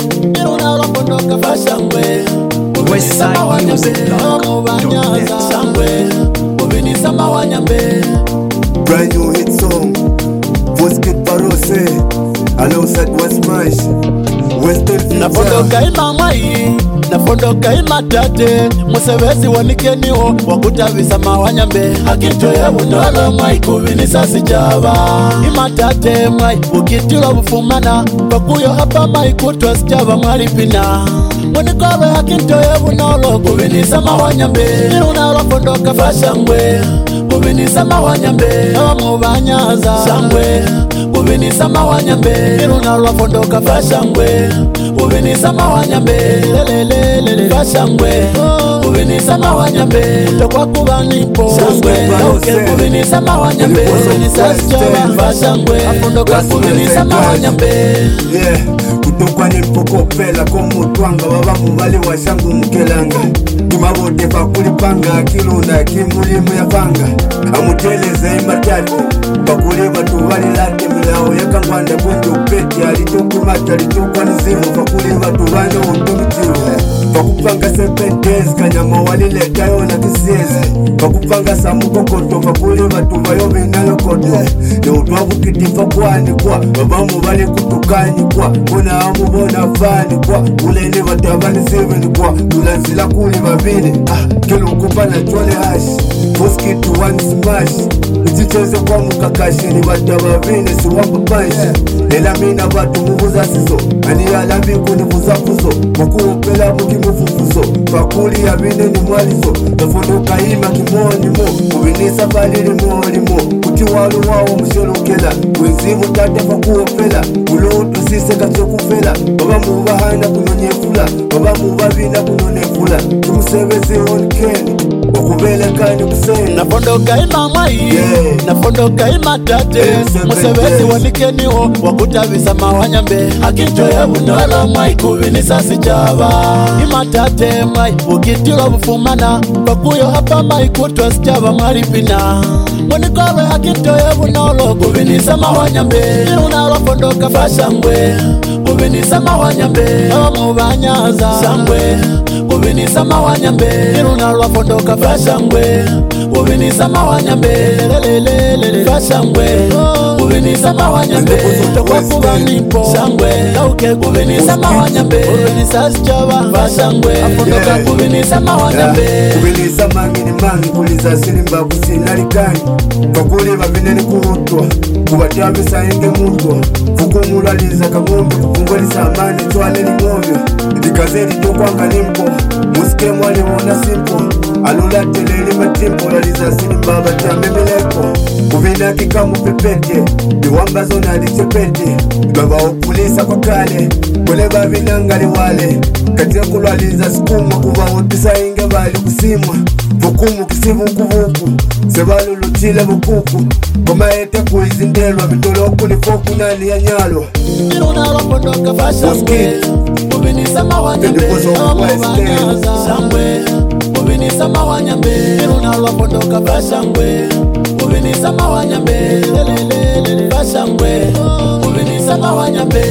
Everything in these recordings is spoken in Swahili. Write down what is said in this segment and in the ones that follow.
Iruna rapondoka fashangwe Shangwe Ubini sama wanyambe Brand new hit song Voskit Barose alongside West Marsh Western Future Napondoka imamai Napondoka imatate Musevezi wanikeniwo Wakutavisa mawanyambe Hakintoya unolo mwai Kuvini sasi java Imatate mwai Ukitilo bufumana Bakuyo hapa mai kutwa sijava mwalipina Munikowe hakintoya unolo Kuvini sama wanyambe Iruna pondoka fashangwe Kuvini sama wanyambe Awamu banyaza Shangwe Kuvini sama wanyambe Iruna pondoka fashangwe Kuvini sama wanyambe Lelelelele fashangwe Kuvini sama wanyambe Utokwa kubanipo Shangwe Kuvini sama wanyambe Kuvini sasijaba fashangwe Apondoka kuvini sama wanyambe Yeah Kutokwa ni mpokopela Komutwanga baba mubali wa shangu mkelanga Tumabote pakulipanga Kilunda kimulimu ya panga Amuteleze imatati Pakulima tuvali lake milao Yakangwanda kundu peti Alitukimata alitukwa nizimu Pakulima tuvali utumitiwe Pakupanga sepentezi Kanyama walileta yona kisiezi Pakupanga samukokoto Pakulima tuvayo minalokoto Ne utwabu kitifa kwani kwa Baba mubali kutukani kwa Kuna amu bona fani kwa Uleni watabani sivini kwa Tulanzila kuli babini Kilo kupana chole hashi Voskitu one smash Niticheze kwa mukakashi Ni watababini siwamba panshi Lela mina batu muvuza siso Ani alabi kunivuza fuzo Wakuopela mukimufufuzo Pakuli ya bine ni mwalizo Tafunduka ima kimoni mo Kubinisa balili mwoli mo Kuti walu wao msholokela Wenzivu tate pakuopela Ulotu sise kachokufela Baba mubahana kunonyefula Baba mubabina kunonefula Tumusebezi on keni Wakubelekani kuseni Napondoka imamai Napondoka imatate Musevezi wanikeniwo Wakutavisa mawanyambe Hakintoya unolo mwai Kuvini sasi java Imatate mwai Ukitilo bufumana Bakuyo hapa mai kutwa sijava mwalipina Munikowe hakintoya unolo Kuvini sama wanyambe Iruna pondoka fashangwe Kuvini sama wanyambe Awamu banyaza Shangwe Kuvini sama wanyambe Iruna pondoka fashangwe Kuvini sama wanyambe Lelelelele fashangwe Kuvini sama wanyambe Utokwa kubanipo Shangwe Lauke kuvini sama wanyambe Kuvini sasijaba fashangwe Apondoka kuvini sama wanyambe Kuvini sama ngini mangi Kuliza silimba kusinarikani Pakuli babine ni kuhutwa Kubatabisa inge mutwa Fukumulaliza kagombe Kufungolisa amani Chwale ni ngombe Dikazeri jokwanga nimpo Musike mwali wona simpo Alula teleli matimpo Laliza silimba batamemelepo Kuvina kikamu pepete Diwamba zona alichepete Baba upulisa kwa kale Kule babinangali wale Katia kulwaliza sikuma Kuva utisa inge bali kusimwa Vukumu kisivu kuvuku Sebalu lutile bukuku Koma ete kuizindelwa Mitoloku ni foku nani ya nyalo Iruna pondoka fashangwe Kuvini sama wanyambe Awamu banyaza Shangwe Kuvini sama wanyambe Iruna pondoka fashangwe Kuvini sama wanyambe Lelelelele fashangwe Kuvini sama wanyambe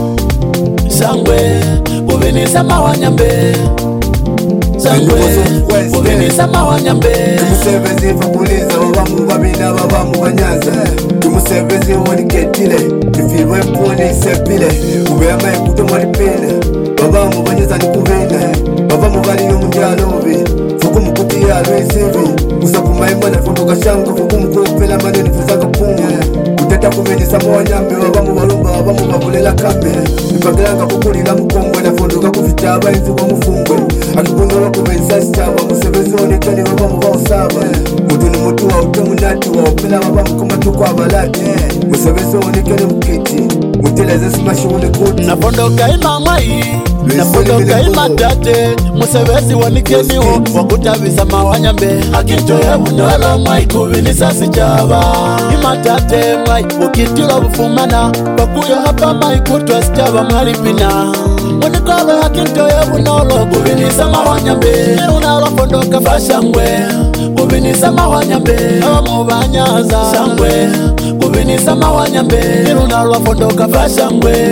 Shangwe Kuvini sama wanyambe Shangwe Kuvini sama wanyambe Tumusevezi fakuliza Babamu babina babamu banyaza Tumusevezi waniketile Ifirwe pone isepile Ubeyama ekuto mwalipile Babamu banyaza nikuvenda Babamu bali yomundialovi Fuku mkuti ya lwesivi Usapuma imana funduka shanga Fuku mkupela maneni fuzaka pumu Kuteta kumeni sama wanyambe Babamu balumba babamu babulela kambe Nipagilanga kukulila mkongwe Na funduka kufitaba inzi wa mufungwe Akikunola kumeni sasi chaba Musevezi wanikeni babamu bausaba Mutu ni mutu wa utemu nati Wa upela babamu kumatu kwa balati Musevezi wanikeni mkiti Muteleze smashi unikuti Napondoka imamai Napondoka imatate Musevezi wanikeniwo Wakutavisa mawanyambe Hakintoya unolo mwai Kuvini sasi java Imatate mwai Ukitilo bufumana Bakuyo hapa mai kutwa sijava mwalipina Munikowe hakintoya unolo Kuvini sama wanyambe Iruna pondoka fashangwe Kuvini sama wanyambe Awamu banyaza Shangwe Kuvini sama wanyambe Iruna pondoka fashangwe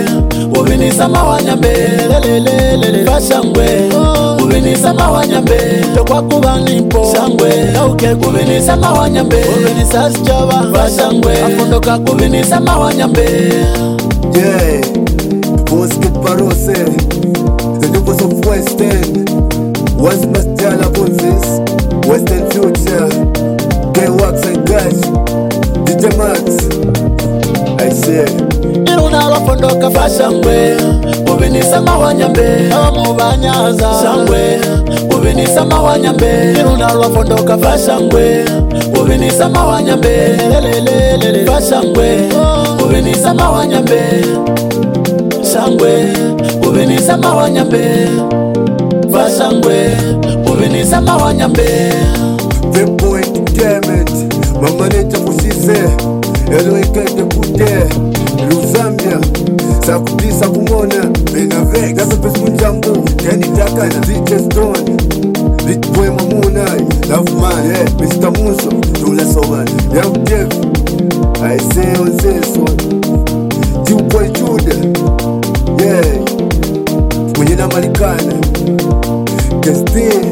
ubinisa mawanyambe lelelelele bashangwe ubinisa mawanyambe tokwakuba nipo shangwe nauke kubinisa mawanyambe ubinisa sichaba bashangwe afondoka kubinisa mawanyambe yeah Boski Parose the Nubos of Western was Mastala Bonzis Western Future K-Wax and Gash DJ Max I say iruna abafondoka bashangwe ubinisa mawanyambe abamubanyaza shangwe ubinisa mawanyambe iruna abafondoka bashangwe ubinisa mawanyambe lelelelele bashangwe ubinisa mawanyambe shangwe ubinisa mawanyambe bashangwe ubinisa mawanyambe the boy damn it my manager Mushize Elo ikende kude Luzambia Sakudisa kumona Bena Vex Dabe pesi munjambu Kenny Dakana DJ Stone Rich boy mamuna Love man yeah Mr. Muso Tula Soban Young Jeff I say on this one Two boy Judah Yeah Mwenye na Malikana Kesti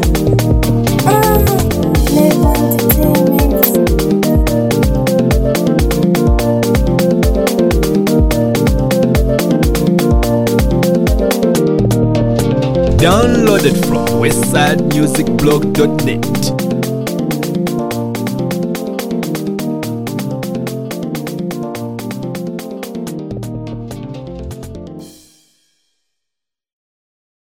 Downloaded from westsidemusicblog.net.